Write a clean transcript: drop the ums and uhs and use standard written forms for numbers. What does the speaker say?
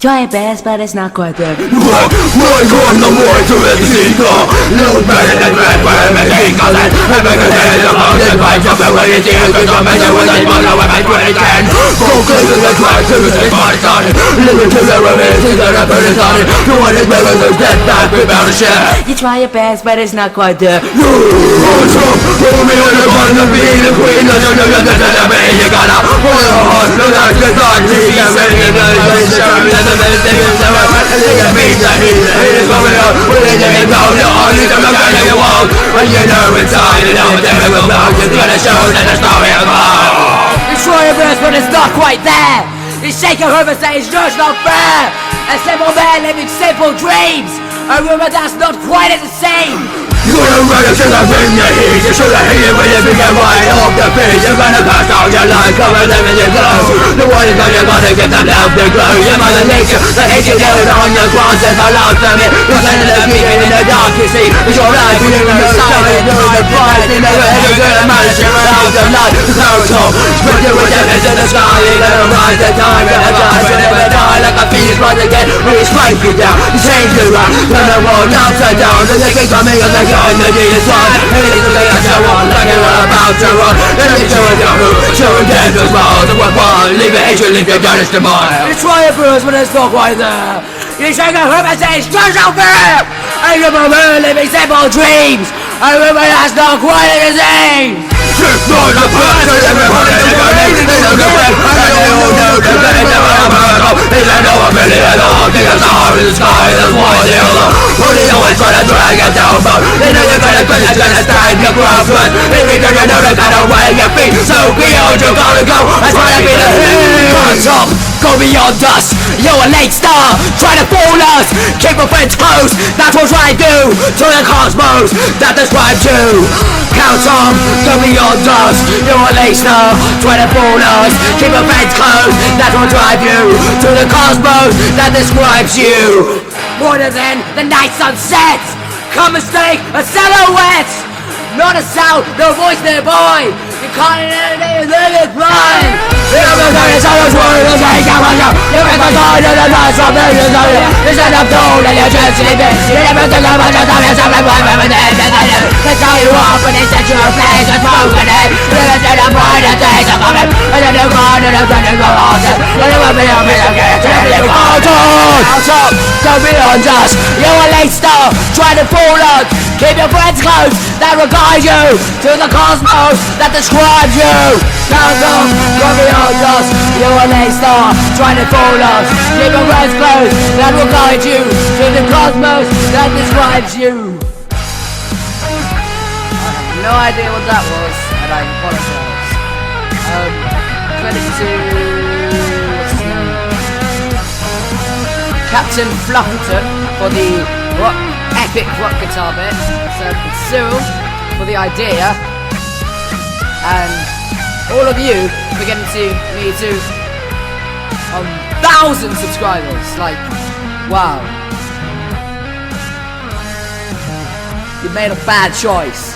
Try your best, but it's not quite there. We're going the way to Mexico. Little better than red, where Mexico is. I'm making it about the fight of the way it is. Because I'm making with a small of my 2010. Go clean to the track to the same body started. Living to the remains, to the rapper is on it. You want it better than death, back without a share. You try your best, but it's not quite there. Put me on the one to be the queen. No, you gotta hold your heart. Look at the dark, see the ready to go. The best thing is ever. The pizza is coming up. We're in the go. The only time I'm gonna get walk. When you know inside, you know that it will blow. You're gonna show that the story about. You try your best, but it's not quite there. You shake your head and say it's just not fair. A simple man living simple dreams. A rumor that's not quite the same. You're gonna run it to the ring, you heat. You should have hit it when you begin right off the beat. You're gonna pass out your life, cover them in your glow. The one is gonna get them down the glow. Your mother nature, the hate you down on your cross is allowed to me. You're gonna let me in the dark, you see. It's your life, you're in the sun, you're in the prize. You never ever gonna manage it without the light. So, spread your wickedness in the sky. You're gonna rise the time, you're gonna die. You'll never die like a phoenix, rise again. We strike you down, you change the round. Turn the world upside down. And they keep coming and they go. And the day is on, and it is the day I shall run. Like you're about to run. And let me show you who, show you dead as well. The one, leave your hatred, leave your darkness to mine. You try your best, but it's not quite there. You shake your head and say it's just not fair. I remember living simple dreams. I remember that's not quite the same. Just know the past, and everybody is burning. They know the red, and they know the red. They never know a million at all. They got the heart in the sky, that's why they're alone. Only always try to drag it down, but they know you're gonna stand your ground. But they return, you know they're gonna wear your feet. So beyond you gotta go, I try to be the hero. Hands up, go beyond us. You're a late star, try to fool us. Keep your friends close, that's what I do. To the cosmos that describes you. Count on, go beyond us. You're a late star, try to fool us. Keep your friends close, that's what drive you. To the cosmos that describes you. Brighter than the night sunset. Come and stay a silhouette. Not a sound, no voice nearby. You can't hear anything, it's blind. You're the darkness of this world, you're taking my job. You're in the dark, you're the lights of millions of you. You're set up told and you're just sleeping. You never think about your time, you're something one with the end of the day. That's how you are when they set your place and broken it. You're set up brighter days are coming. And then you're gone and you're turning go on. You're never be a bit of it, you're out up, go beyond us. You're a late star, try to fool us. Keep your friends close, that will guide you. To the cosmos that describes you. Count on, go beyond us. You're a late star, trying to fool us. Keep your friends close, that will guide you. To the cosmos that describes you. I have no idea what that was, and I apologise. Credit to Captain Fluffington for the epic rock guitar bit. So Cyril for the idea, and all of you for getting me to 1,000 subscribers. Like, wow, you made a bad choice.